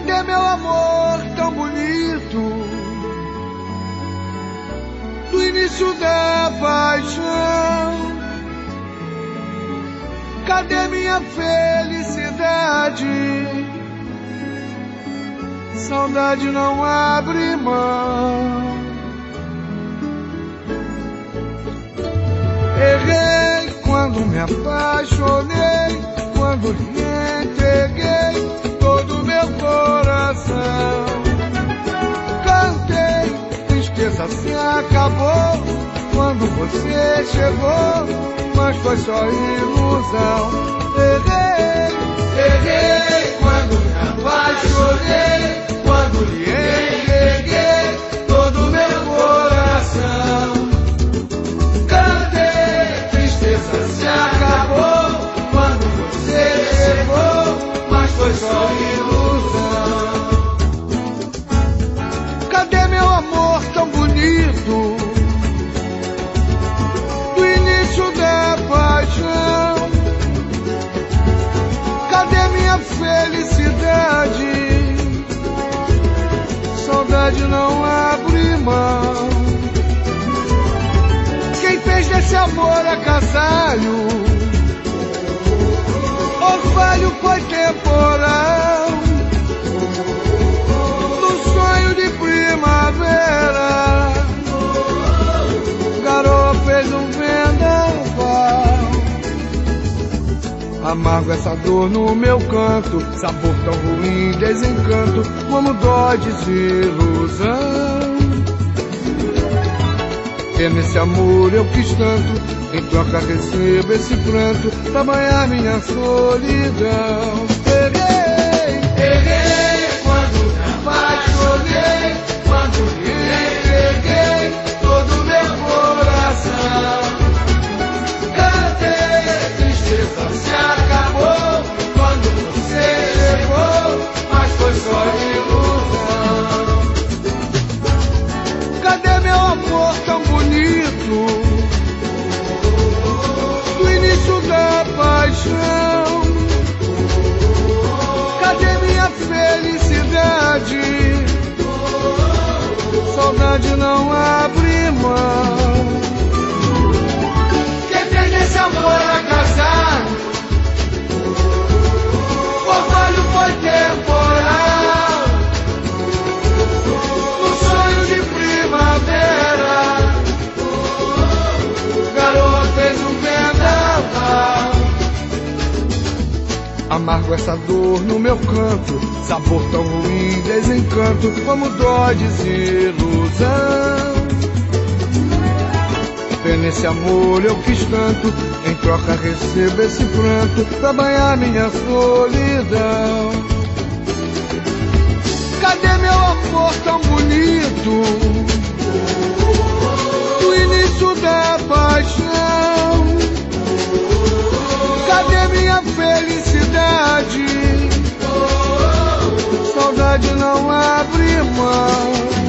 Cadê meu amor tão bonito? Do início da paixão. Cadê minha felicidade? Saudade não abre mão. Errei quando me apaixonei, quando lhe entreguei todo o meu coração. Cantei, tristeza se acabou quando você chegou, mas foi só ilusão. Errei quando me apaixonei, quando lhe entreguei todo o meu coração. Cantei, tristeza se acabou quando você chegou, mas foi só ilusão. Cadê meu amor tão bonito? Do início da paixão. Cadê minha felicidade? Saudade não abre mão. Quem fez desse amor agasalho? Orvalho foi temporal. No sonho de primavera, garoa fez um vendaval. Amargo essa dor no meu canto, sabor tão ruim, desencanto, como dó, desilusão. E nesse amor eu quis tanto, em troca recebo esse pranto, pra banhar minha solidão. Errei quando me apaixonei, quando lhe entreguei todo o meu coração. Cantei, tristeza se acabou quando você chegou, mas foi só ilusão. Cadê meu amor tão bonito? Do início da paixão. Cadê minha felicidade? Saudade não abre mão. Quem fez desse amor agasalho? O orvalho foi temporal. No sonho de primavera, garoa fez um vendaval. Amargo essa dor no meu canto, sabor tão ruim, desencanto, como dó, desilusão. Nesse amor eu quis tanto, em troca recebo esse pranto, pra banhar minha solidão. Cadê meu amor tão bonito? Do início da paixão. Cadê minha felicidade? Saudade não abre mão.